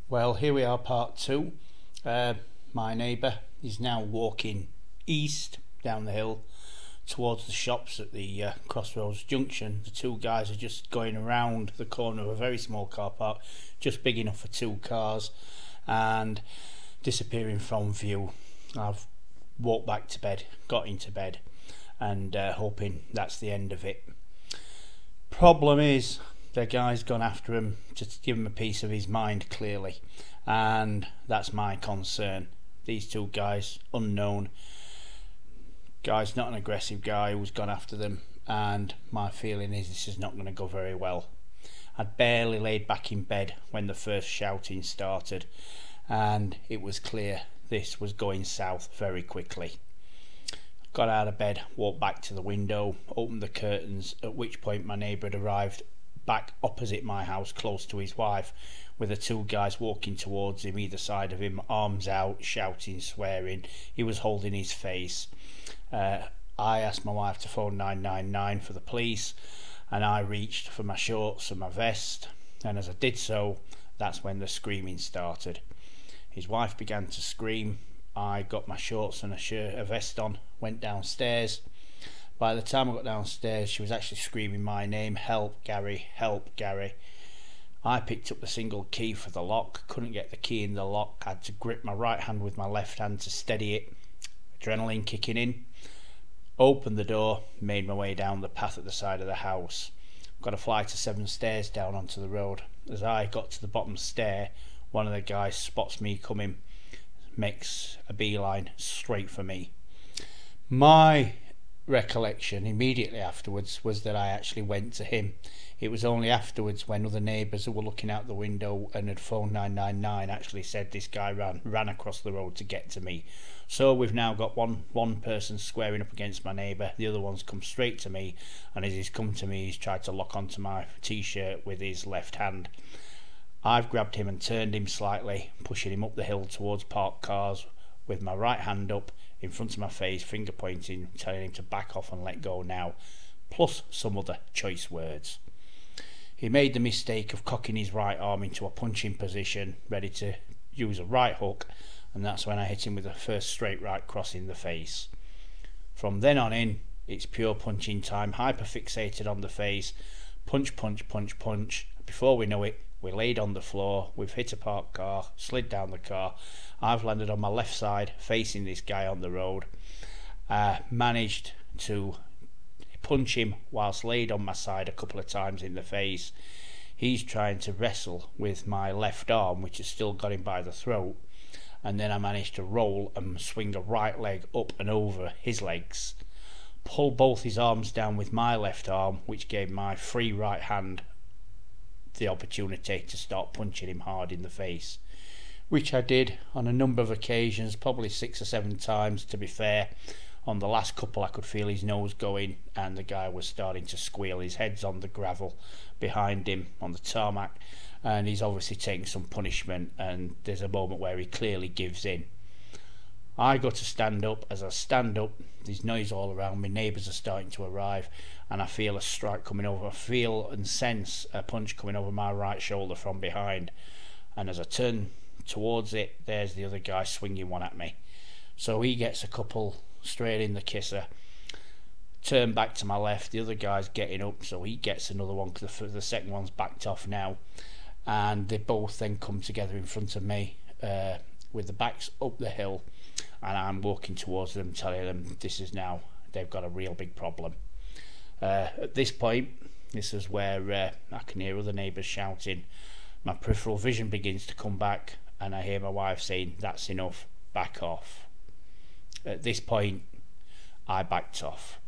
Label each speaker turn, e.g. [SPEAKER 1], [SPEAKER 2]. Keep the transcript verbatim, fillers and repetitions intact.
[SPEAKER 1] Well, here we are, part two. Uh, my neighbour is now walking east down the hill towards the shops at the uh, Crossroads Junction. The two guys are just going around the corner of a very small car park, just big enough for two cars, and disappearing from view. I've walked back to bed, got into bed, and uh, hoping that's the end of it. Problem is, the guy's gone after him to give him a piece of his mind, clearly, and that's my concern. These two guys, unknown, guy's not an aggressive guy who's gone after them, and my feeling is this is not going to go very well. I'd barely laid back in bed when the first shouting started, and it was clear this was going south very quickly. Got out of bed, walked back to the window, opened the curtains, at which point my neighbour had arrived back opposite my house, close to his wife, with the two guys walking towards him, either side of him, arms out, shouting, swearing. He was holding his face. Uh, I asked my wife to phone nine nine nine for the police, and I reached for my shorts and my vest, and as I did so, that's when the screaming started. His wife began to scream. I got my shorts and a shirt, a vest on, went downstairs. By the time I got downstairs, she was actually screaming my name, "Help, Gary, help, Gary." I picked up the single key for the lock, couldn't get the key in the lock, I had to grip my right hand with my left hand to steady it, adrenaline kicking in, opened the door, made my way down the path at the side of the house. Got a flight of seven stairs down onto the road. As I got to the bottom stair, one of the guys spots me coming, makes a beeline straight for me. My recollection immediately afterwards was that I actually went to him. It was only afterwards, when other neighbours who were looking out the window and had phoned nine nine nine actually said this guy ran ran across the road to get to me. So we've now got one one person squaring up against my neighbour, the other one's come straight to me, and as he's come to me he's tried to lock onto my t-shirt with his left hand. I've grabbed him and turned him slightly, pushing him up the hill towards parked cars with my right hand up in front of my face, finger pointing, telling him to back off and let go now, plus some other choice words. He made the mistake of cocking his right arm into a punching position, ready to use a right hook, and that's when I hit him with the first straight right cross in the face. From then on in, it's pure punching time, hyper-fixated on the face, punch, punch, punch, punch. Before we know it, we laid on the floor, we've hit a parked car, slid down the car, I've landed on my left side facing this guy on the road, uh, managed to punch him whilst laid on my side a couple of times in the face. He's trying to wrestle with my left arm, which has still got him by the throat, and then I managed to roll and swing a right leg up and over his legs, pull both his arms down with my left arm, which gave my free right hand the opportunity to start punching him hard in the face, which I did on a number of occasions, probably six or seven times to be fair. On the last couple I could feel his nose going and the guy was starting to squeal. His head's on the gravel behind him on the tarmac, and he's obviously taking some punishment, and there's a moment where he clearly gives in. I go to stand up. As I stand up, there's noise all around me, neighbours are starting to arrive, and I feel a strike coming over. I feel and sense a punch coming over my right shoulder from behind, and as I turn towards it, there's the other guy swinging one at me. So he gets a couple straight in the kisser. Turn back to my left, the other guy's getting up, so he gets another one because the, the second one's backed off now, and they both then come together in front of me uh, with the backs up the hill, and I'm walking towards them, telling them this is now, they've got a real big problem. Uh, at this point, this is where uh, I can hear other neighbours shouting. My peripheral vision begins to come back, and I hear my wife saying, "That's enough, back off." At this point, I backed off.